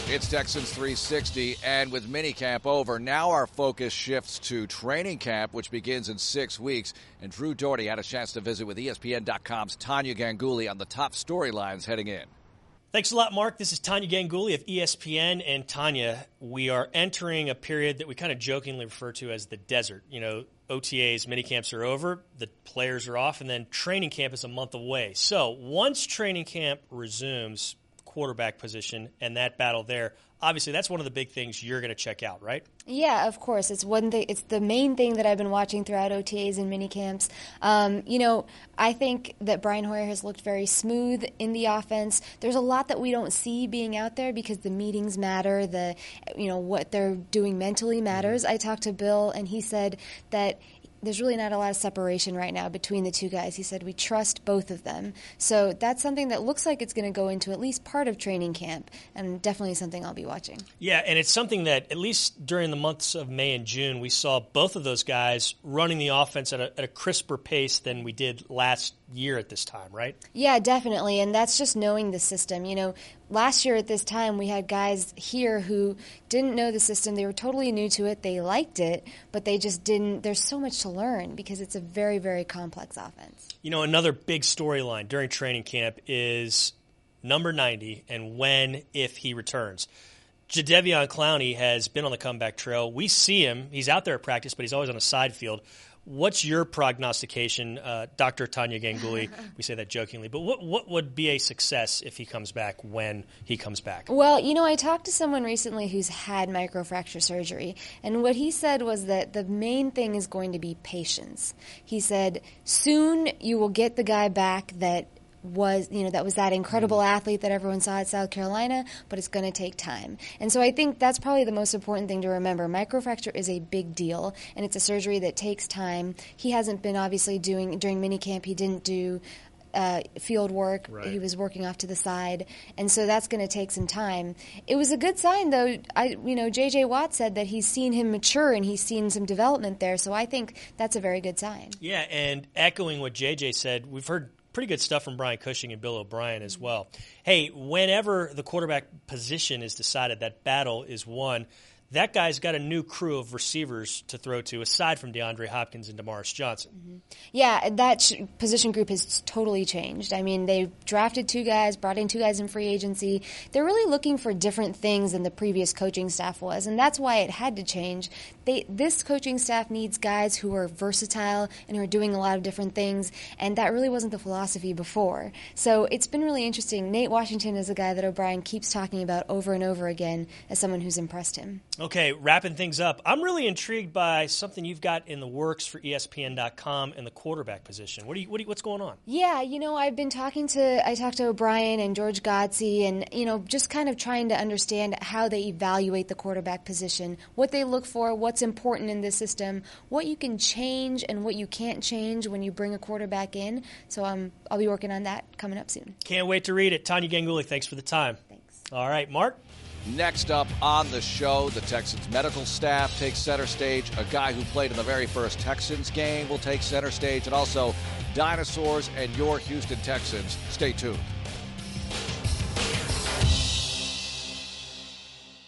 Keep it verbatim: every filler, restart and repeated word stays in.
It's Texans three sixty, and with minicamp over, now our focus shifts to training camp, which begins in six weeks. And Drew Doherty had a chance to visit with E S P N dot com's Tanya Ganguli on the top storylines heading in. Thanks a lot, Mark. This is Tanya Ganguli of E S P N. And Tanya, we are entering a period that we kind of jokingly refer to as the desert. You know, O T As, minicamps are over, the players are off, and then training camp is a month away. So once training camp resumes, quarterback position and that battle there, obviously that's one of the big things you're going to check out, right? Yeah, of course. It's one thing. It's the main thing that I've been watching throughout O T As and minicamps. Um, you know, I think that Brian Hoyer has looked very smooth in the offense. There's a lot that we don't see being out there because the meetings matter. The, you know, what they're doing mentally matters. I talked to Bill, and he said that there's really not a lot of separation right now between the two guys. He said we trust both of them. So that's something that looks like it's going to go into at least part of training camp, and definitely something I'll be watching. Yeah, and it's something that at least during the months of May and June, we saw both of those guys running the offense at a, at a crisper pace than we did last year at this time, right? Yeah, definitely, and that's just knowing the system. You know, last year at this time, we had guys here who didn't know the system. They were totally new to it. They liked it, but they just didn't. There's so much to learn because it's a very, very complex offense. You know, another big storyline during training camp is number ninety and when, if he returns. Jadeveon Clowney has been on the comeback trail. We see him. He's out there at practice, but he's always on a side field. What's your prognostication, uh, Doctor Tanya Ganguli? We say that jokingly, but what what would be a success if he comes back when he comes back? Well, you know, I talked to someone recently who's had microfracture surgery, and what he said was that the main thing is going to be patience. He said, soon you will get the guy back that was, you know, that was that incredible athlete that everyone saw at South Carolina, but it's going to take time. And so I think that's probably the most important thing to remember. Microfracture is a big deal, and it's a surgery that takes time. He hasn't been obviously doing, during minicamp, he didn't do uh, field work. Right. He was working off to the side, and so that's going to take some time. It was a good sign, though. I, you know, J J. Watt said that he's seen him mature and he's seen some development there, so I think that's a very good sign. Yeah, and echoing what J J said, we've heard pretty good stuff from Brian Cushing and Bill O'Brien as well. Hey, whenever the quarterback position is decided, that battle is won, that guy's got a new crew of receivers to throw to, aside from DeAndre Hopkins and Demarcus Johnson. Mm-hmm. Yeah, that sh- position group has totally changed. I mean, they drafted two guys, brought in two guys in free agency. They're really looking for different things than the previous coaching staff was, and that's why it had to change. They, this coaching staff needs guys who are versatile and who are doing a lot of different things, and that really wasn't the philosophy before. So it's been really interesting. Nate Washington is a guy that O'Brien keeps talking about over and over again as someone who's impressed him. Okay, wrapping things up. I'm really intrigued by something you've got in the works for E S P N dot com and the quarterback position. What do you, what do you, what's going on? Yeah, you know, I've been talking to, I talked to O'Brien and George Godsey and, you know, just kind of trying to understand how they evaluate the quarterback position, what they look for, what's important in this system, what you can change and what you can't change when you bring a quarterback in. So um, I'll be working on that coming up soon. Can't wait to read it. Tanya Ganguli, thanks for the time. Thanks. All right, Mark? Next up on the show, the Texans medical staff takes center stage. A guy who played in the very first Texans game will take center stage. And also, dinosaurs and your Houston Texans. Stay tuned.